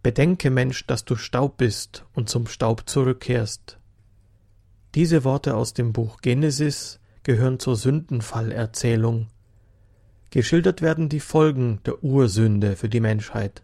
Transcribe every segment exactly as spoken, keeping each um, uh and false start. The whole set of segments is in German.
Bedenke, Mensch, dass du Staub bist und zum Staub zurückkehrst. Diese Worte aus dem Buch Genesis gehören zur Sündenfallerzählung. Geschildert werden die Folgen der Ursünde für die Menschheit.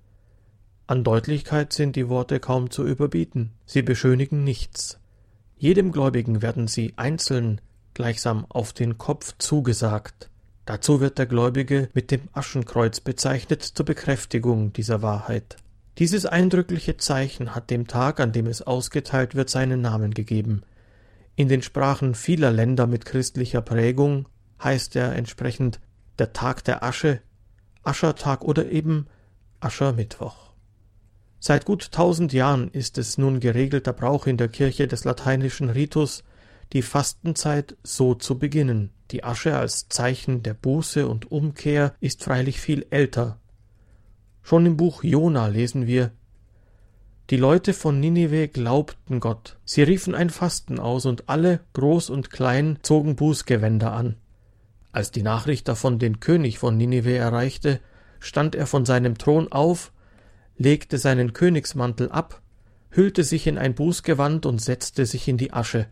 An Deutlichkeit sind die Worte kaum zu überbieten. Sie beschönigen nichts. Jedem Gläubigen werden sie einzeln gleichsam auf den Kopf zugesagt. Dazu wird der Gläubige mit dem Aschenkreuz bezeichnet zur Bekräftigung dieser Wahrheit. Dieses eindrückliche Zeichen hat dem Tag, an dem es ausgeteilt wird, seinen Namen gegeben. In den Sprachen vieler Länder mit christlicher Prägung heißt er entsprechend der Tag der Asche, Aschertag oder eben Aschermittwoch. Seit gut tausend Jahren ist es nun geregelter Brauch in der Kirche des lateinischen Ritus, die Fastenzeit so zu beginnen. Die Asche als Zeichen der Buße und Umkehr ist freilich viel älter. Schon im Buch Jona lesen wir: Die Leute von Ninive glaubten Gott. Sie riefen ein Fasten aus, und alle, groß und klein, zogen Bußgewänder an. Als die Nachricht davon den König von Ninive erreichte, stand er von seinem Thron auf, legte seinen Königsmantel ab, hüllte sich in ein Bußgewand und setzte sich in die Asche.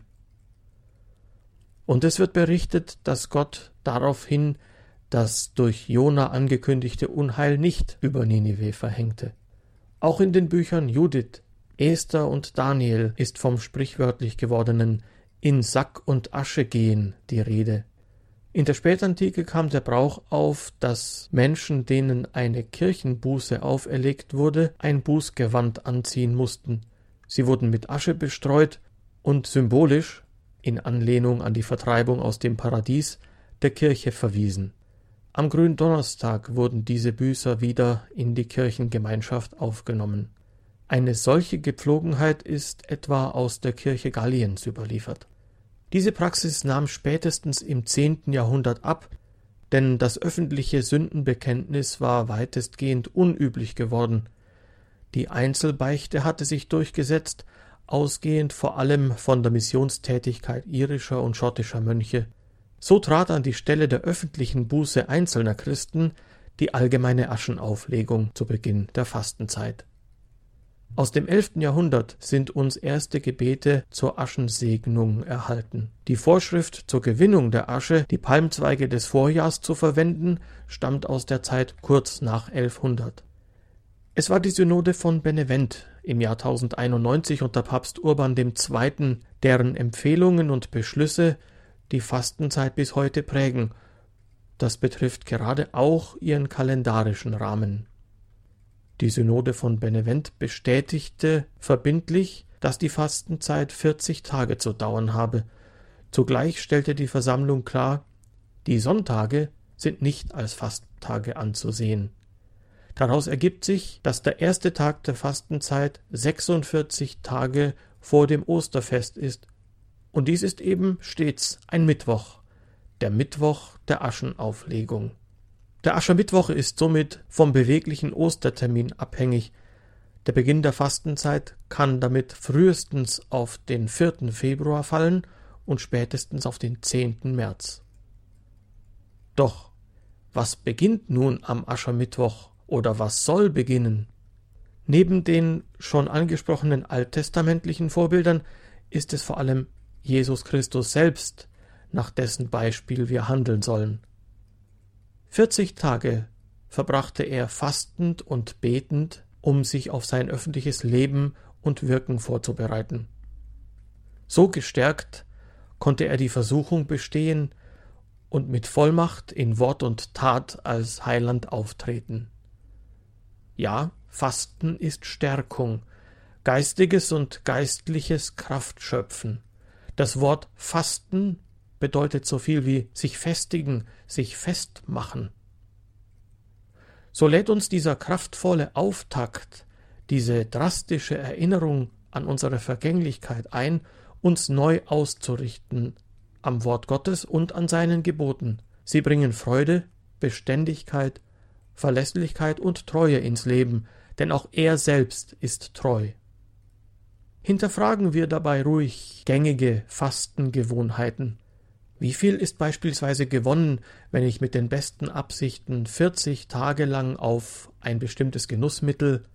Und es wird berichtet, dass Gott daraufhin das durch Jona angekündigte Unheil nicht über Ninive verhängte. Auch in den Büchern Judith, Esther und Daniel ist vom sprichwörtlich gewordenen in Sack und Asche gehen die Rede. In der Spätantike kam der Brauch auf, dass Menschen, denen eine Kirchenbuße auferlegt wurde, ein Bußgewand anziehen mussten. Sie wurden mit Asche bestreut und symbolisch, in Anlehnung an die Vertreibung aus dem Paradies, der Kirche verwiesen. Am Gründonnerstag wurden diese Büßer wieder in die Kirchengemeinschaft aufgenommen. Eine solche Gepflogenheit ist etwa aus der Kirche Galliens überliefert. Diese Praxis nahm spätestens im zehnten Jahrhundert ab, denn das öffentliche Sündenbekenntnis war weitestgehend unüblich geworden. Die Einzelbeichte hatte sich durchgesetzt, ausgehend vor allem von der Missionstätigkeit irischer und schottischer Mönche. So trat an die Stelle der öffentlichen Buße einzelner Christen die allgemeine Aschenauflegung zu Beginn der Fastenzeit. Aus dem elften Jahrhundert sind uns erste Gebete zur Aschensegnung erhalten. Die Vorschrift zur Gewinnung der Asche, die Palmzweige des Vorjahrs zu verwenden, stammt aus der Zeit kurz nach elfhundert. Es war die Synode von Benevent im Jahr tausendeinundneunzig unter Papst Urban der Zweite., deren Empfehlungen und Beschlüsse die Fastenzeit bis heute prägen. Das betrifft gerade auch ihren kalendarischen Rahmen. Die Synode von Benevent bestätigte verbindlich, dass die Fastenzeit vierzig Tage zu dauern habe. Zugleich stellte die Versammlung klar, die Sonntage sind nicht als Fasttage anzusehen. Daraus ergibt sich, dass der erste Tag der Fastenzeit sechsundvierzig Tage vor dem Osterfest ist, und dies ist eben stets ein Mittwoch, der Mittwoch der Aschenauflegung. Der Aschermittwoch ist somit vom beweglichen Ostertermin abhängig. Der Beginn der Fastenzeit kann damit frühestens auf den vierten Februar fallen und spätestens auf den zehnten März. Doch was beginnt nun am Aschermittwoch oder was soll beginnen? Neben den schon angesprochenen alttestamentlichen Vorbildern ist es vor allem Jesus Christus selbst, nach dessen Beispiel wir handeln sollen. Vierzig Tage verbrachte er fastend und betend, um sich auf sein öffentliches Leben und Wirken vorzubereiten. So gestärkt konnte er die Versuchung bestehen und mit Vollmacht in Wort und Tat als Heiland auftreten. Ja, Fasten ist Stärkung, geistiges und geistliches Kraftschöpfen. Das Wort Fasten bedeutet so viel wie sich festigen, sich festmachen. So lädt uns dieser kraftvolle Auftakt, diese drastische Erinnerung an unsere Vergänglichkeit ein, uns neu auszurichten am Wort Gottes und an seinen Geboten. Sie bringen Freude, Beständigkeit, Verlässlichkeit und Treue ins Leben, denn auch er selbst ist treu. Hinterfragen wir dabei ruhig gängige Fastengewohnheiten. Wie viel ist beispielsweise gewonnen, wenn ich mit den besten Absichten vierzig Tage lang auf ein bestimmtes Genussmittel,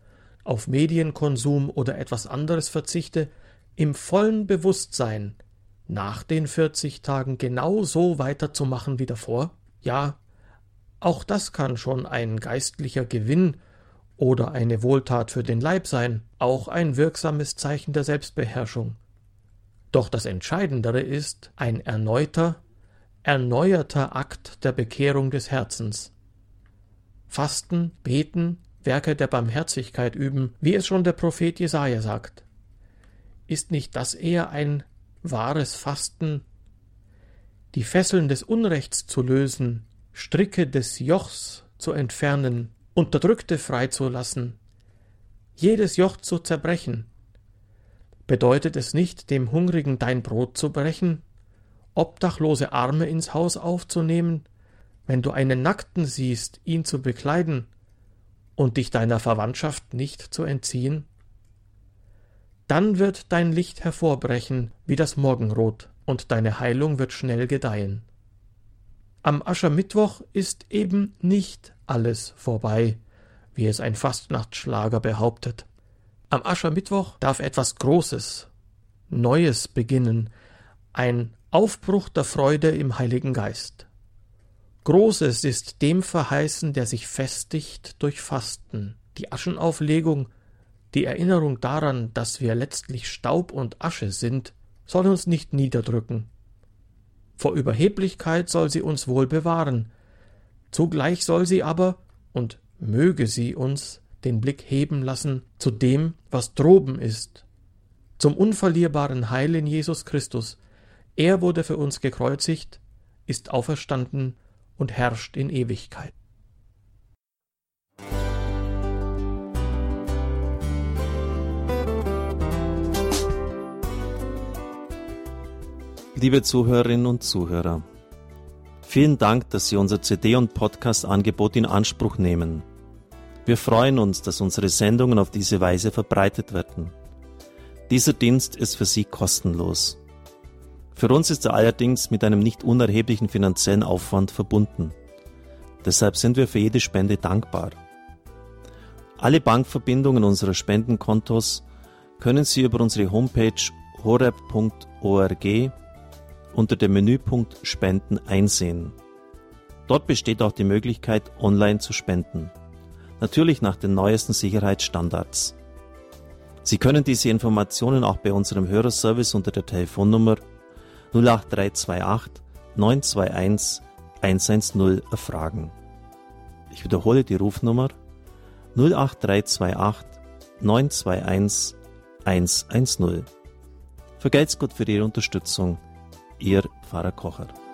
auf Medienkonsum oder etwas anderes verzichte, im vollen Bewusstsein, nach den vierzig Tagen genau so weiterzumachen wie davor? Ja, auch das kann schon ein geistlicher Gewinn oder eine Wohltat für den Leib sein, auch ein wirksames Zeichen der Selbstbeherrschung. Doch das Entscheidendere ist ein erneuter, erneuerter Akt der Bekehrung des Herzens. Fasten, beten, Werke der Barmherzigkeit üben, wie es schon der Prophet Jesaja sagt. Ist nicht das eher ein wahres Fasten? Die Fesseln des Unrechts zu lösen, Stricke des Jochs zu entfernen, Unterdrückte freizulassen, jedes Joch zu zerbrechen. Bedeutet es nicht, dem Hungrigen dein Brot zu brechen, obdachlose Arme ins Haus aufzunehmen, wenn du einen Nackten siehst, ihn zu bekleiden und dich deiner Verwandtschaft nicht zu entziehen? Dann wird dein Licht hervorbrechen wie das Morgenrot, und deine Heilung wird schnell gedeihen. Am Aschermittwoch ist eben nicht alles vorbei, wie es ein Fastnachtsschlager behauptet. Am Aschermittwoch darf etwas Großes, Neues beginnen, ein Aufbruch der Freude im Heiligen Geist. Großes ist dem verheißen, der sich festigt durch Fasten. Die Aschenauflegung, die Erinnerung daran, dass wir letztlich Staub und Asche sind, soll uns nicht niederdrücken. Vor Überheblichkeit soll sie uns wohl bewahren, zugleich soll sie aber, und möge sie uns, den Blick heben lassen zu dem, was droben ist, zum unverlierbaren Heil in Jesus Christus. Er wurde für uns gekreuzigt, ist auferstanden und herrscht in Ewigkeit. Liebe Zuhörerinnen und Zuhörer, vielen Dank, dass Sie unser C D- und Podcast-Angebot in Anspruch nehmen. Wir freuen uns, dass unsere Sendungen auf diese Weise verbreitet werden. Dieser Dienst ist für Sie kostenlos. Für uns ist er allerdings mit einem nicht unerheblichen finanziellen Aufwand verbunden. Deshalb sind wir für jede Spende dankbar. Alle Bankverbindungen unserer Spendenkontos können Sie über unsere Homepage horeb punkt org unter dem Menüpunkt Spenden einsehen. Dort besteht auch die Möglichkeit, online zu spenden. Natürlich nach den neuesten Sicherheitsstandards. Sie können diese Informationen auch bei unserem Hörerservice unter der Telefonnummer null acht drei zwei acht neun zwei eins eins eins null erfragen. Ich wiederhole die Rufnummer null acht drei zwei acht neun zwei eins eins eins null. Vergelt's Gott für Ihre Unterstützung. Ihr Pfarrer Kocher.